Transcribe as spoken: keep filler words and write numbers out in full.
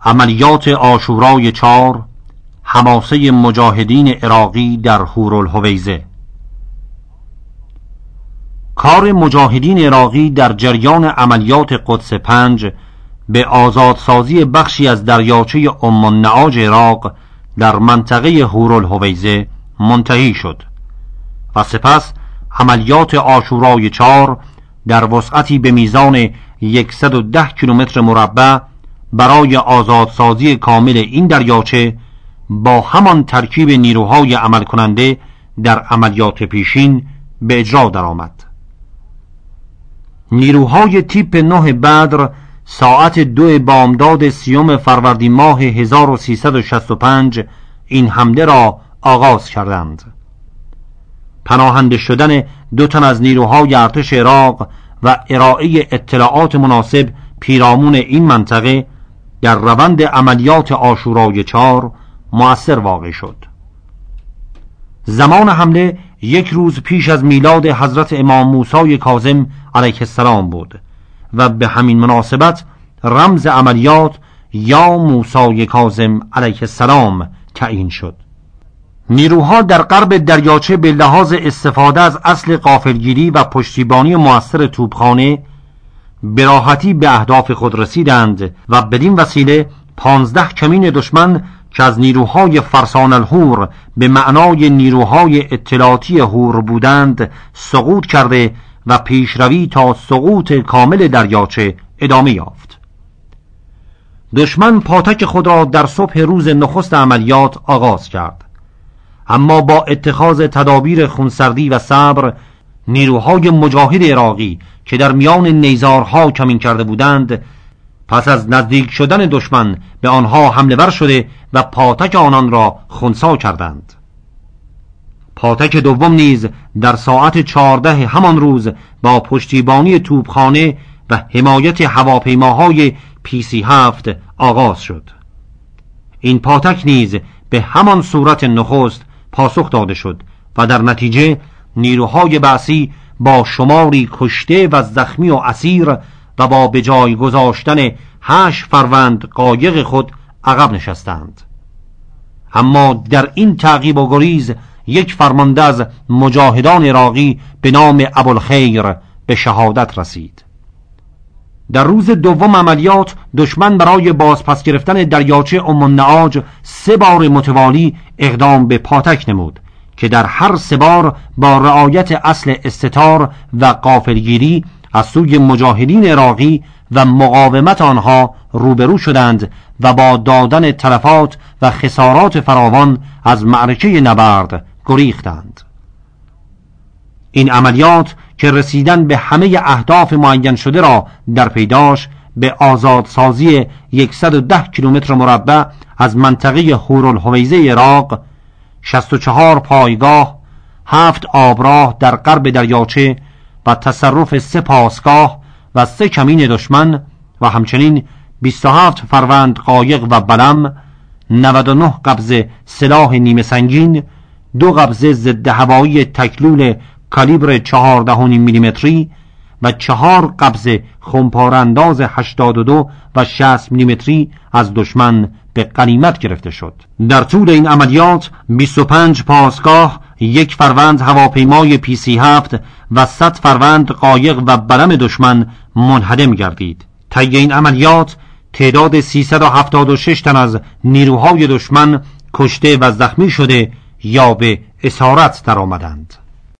عملیات عاشورای چهار، حماسه مجاهدین عراقی در هورالحویزه. کار مجاهدین عراقی در جریان عملیات قدس پنج به آزادسازی بخشی از دریاچه ام النعاج عراق در منطقه هورالحویزه منتهی شد و سپس عملیات عاشورای چهار در وسعتی به میزان صد و ده کیلومتر مربع برای آزادسازی کامل این دریاچه با همان ترکیب نیروهای عمل کننده در عملیات پیشین به اجرا درآمد. نیروهای تیپ نه بدر ساعت دو بامداد سیوم فروردین ماه هزار و سیصد و شصت و پنج این حمله را آغاز کردند. پناهنده شدن دو تن از نیروهای ارتش عراق و ارائه اطلاعات مناسب پیرامون این منطقه در روند عملیات عاشورای چهار مؤثر واقع شد. زمان حمله یک روز پیش از میلاد حضرت امام موسی کاظم علیه السلام بود و به همین مناسبت رمز عملیات یا موسی کاظم علیه السلام تعیین شد. نیروها در غرب دریاچه به لحاظ استفاده از اصل غافلگیری و پشتیبانی مؤثر توپخانه به راحتی به اهداف خود رسیدند و بدین وسیله پانزده کمین دشمن که از نیروهای فرسان الهور به معنای نیروهای اطلاعاتی هور بودند سقوط کرده و پیشروی تا سقوط کامل دریاچه ادامه یافت. دشمن پاتک خود را در صبح روز نخست عملیات آغاز کرد، اما با اتخاذ تدابیر خونسردی و صبر نیروهای مجاهد عراقی که در میان نیزارها کمین کرده بودند پس از نزدیک شدن دشمن به آنها حمله ور شده و پاتک آنان را خنثی کردند. پاتک دوم نیز در ساعت چهارده همان روز با پشتیبانی توپخانه و حمایت هواپیماهای پی سی هفت آغاز شد. این پاتک نیز به همان صورت نخست پاسخ داده شد و در نتیجه نیروهای بعثی با شماری کشته و زخمی و اسیر و با به جای گذاشتن هشت فروند قایق خود عقب نشستند. اما در این تعقیب و گریز یک فرمانده از مجاهدان عراقی به نام ابوالخیر به شهادت رسید. در روز دوم عملیات دشمن برای بازپس گرفتن دریاچه ام النعاج سه بار متوالی اقدام به پاتک نمود که در هر سه بار با رعایت اصل استتار و غافلگیری از سوی مجاهدین عراقی و مقاومت آنها روبرو شدند و با دادن تلفات و خسارات فراوان از معرکه نبرد گریختند. این عملیات که رسیدن به همه اهداف معین شده را در پیداش به آزادسازی صد و ده کیلومتر مربع از منطقه هورالحویزه عراق، شصت و چهار پایگاه، هفت آبراه در غرب دریاچه و تصرف سه پاسگاه و سه کمین دشمن و همچنین بیست و هفت فروند قایق و بلم، نود و نه قبضه سلاح نیمه سنگین، دو قبضه ضد هوایی تکلول کالیبر چهارده و نیم میلیمتری و چهار قبضه خمپارانداز هشتاد و دو و شصت میلیمتری از دشمن به غنیمت گرفته شد. در طول این عملیات بیست و پنج پاسگاه، یک فروند هواپیمای پی سی هفت و صد فروند قایق و بلم دشمن منهدم گردید. طی این عملیات تعداد سیصد و هفتاد و شش تن از نیروهای دشمن کشته و زخمی شده یا به اسارت درآمدند.